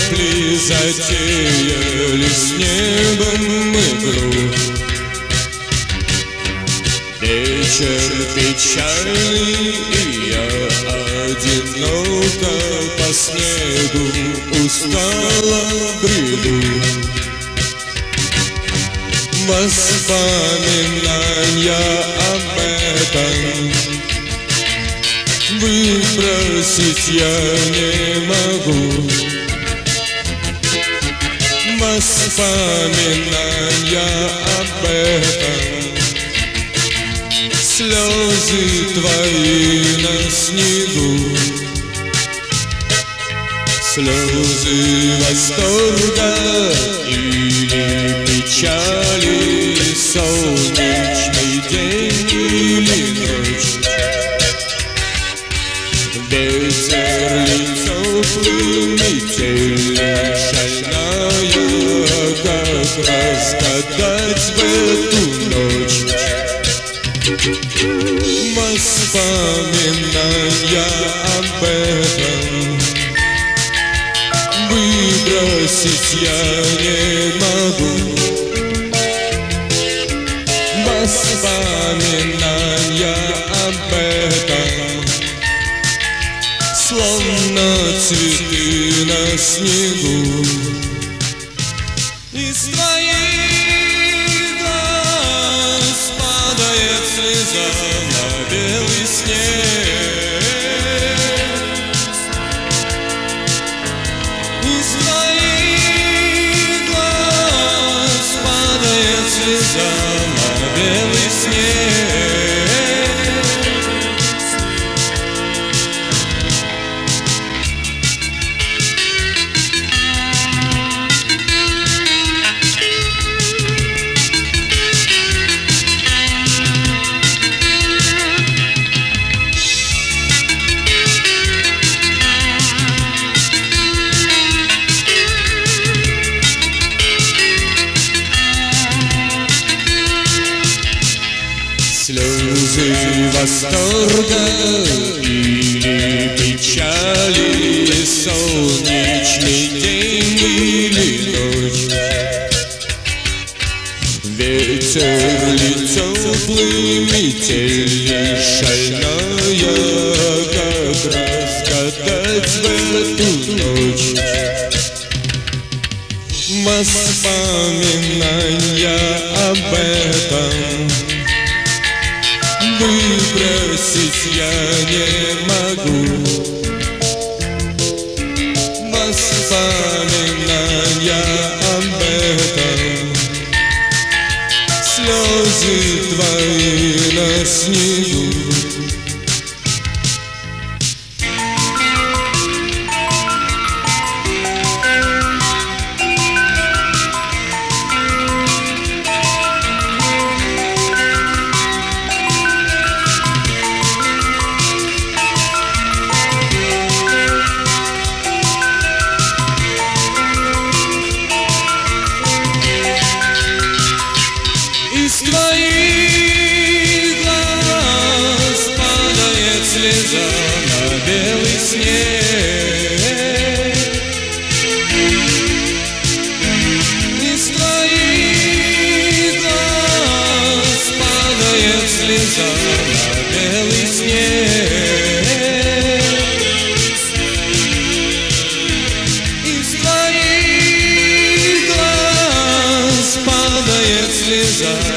сопли затеяли с небом игру. Вечер печальный, и я одиноко по снегу устало бреду. Воспоминания об этом выбросить я не могу. Воспоминания об этом, слезы твои на снегу, слезы восторга или печали, солнечный день или ночь. Ветер ли теплый, метель шальная, как разгадать в эту ночь? Воспоминания об этом выбросить я не могу. Воспоминания об этом, словно цветы на снегу. Из твоих глаз падает слеза на белый снег. Из твоих глаз падает слеза на белый снег. Слезы восторга или печали, солнечный день или ночь. Ветер ли теплый, метель шальная, как разгадать в эту ночь? Воспоминания об этом выбросить я не могу. Воспоминания об этом, слезы твои на снегу. Из твоих глаз падает слеза на белый снег. Из твоих глаз падает слеза на белый снег. Из твоих глаз падает слеза